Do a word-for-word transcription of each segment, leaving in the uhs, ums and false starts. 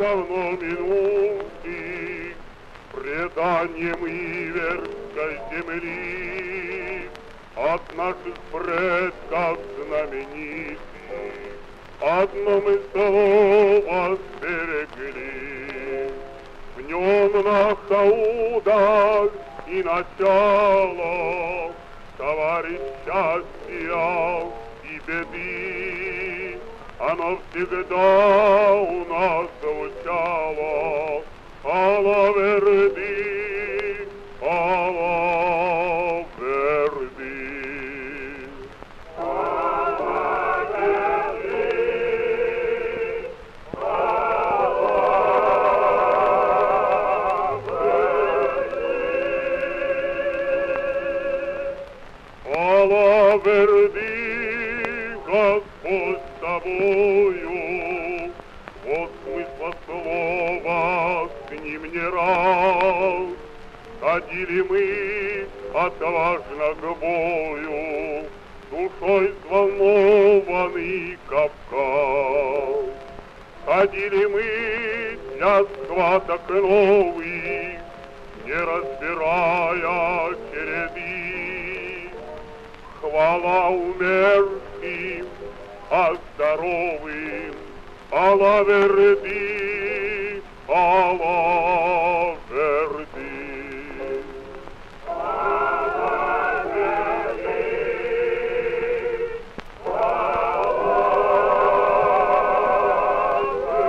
давно минувших преданием иверской земли от наших предков знаменитых одно мы слово сберегли. В нем наша удаль и начало, товарищ счастья и беды, оно всегда у нас звучало. Ала верди, ала верди. Ала верди, ала верди. Ала верди, Господь с тобою, вот смысла слова с ним не раз. Ходили мы отважно к бою, душой взволнованный Кавказ. Ходили мы для схваток новых, не разбирая череды. Хвала умершим, а здоровым, ала верди, ала верди. Ала верди, ала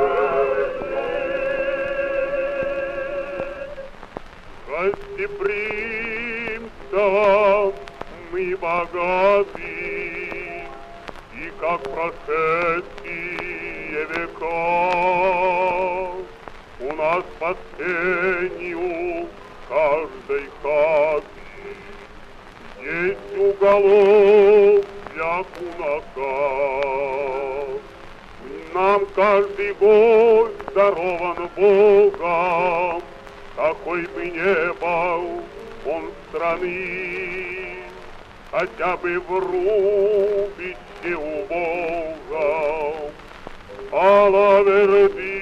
верди. Гостеприимство мы богаты, и как прошедшие века у нас под тенью каждой хаты есть уголок для кунака. Нам каждый гость дарован Богом, какой бы ни был он страны, хотя бы в рубище убогом. Ала верди,